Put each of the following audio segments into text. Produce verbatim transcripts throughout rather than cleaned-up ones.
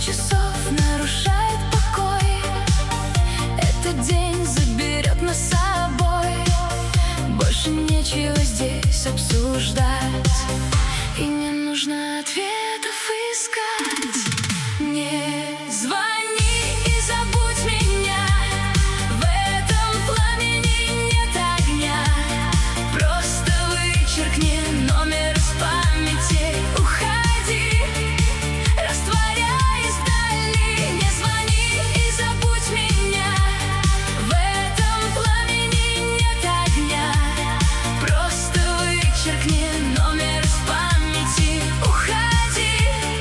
часов нарушает покой. Этот день заберет нас с собой. Больше нечего здесь обсуждать, и не нужно ответов искать. Не звони и забудь меня, в этом пламени нет огня. Просто вычеркни номер с памяти, уходи, растворяясь вдали. Не звони и забудь меня, в этом пламени нет огня. Просто вычеркни номер с памяти, уходи,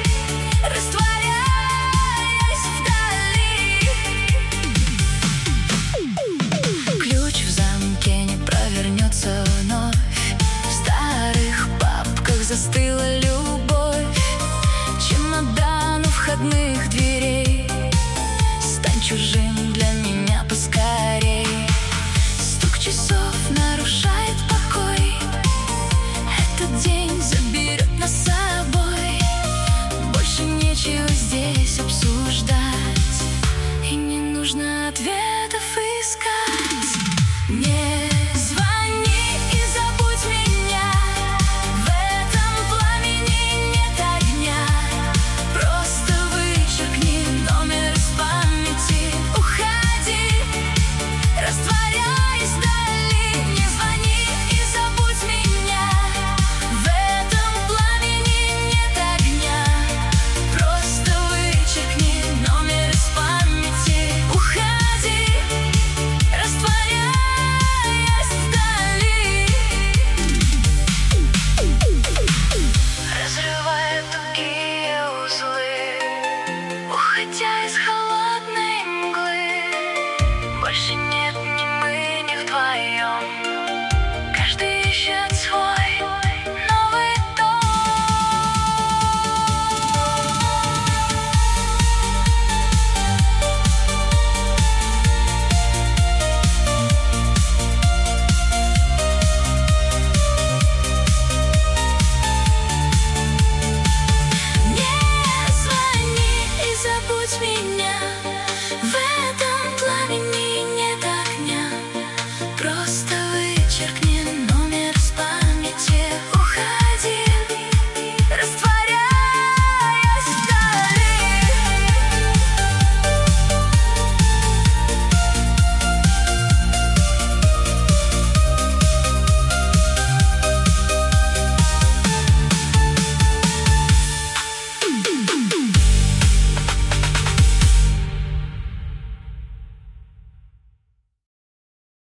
растворяясь вдали. Ключ в замке не провернется вновь. В старых папках застыла любовь. Чемодан у входных дверей. Стань чужим для меня.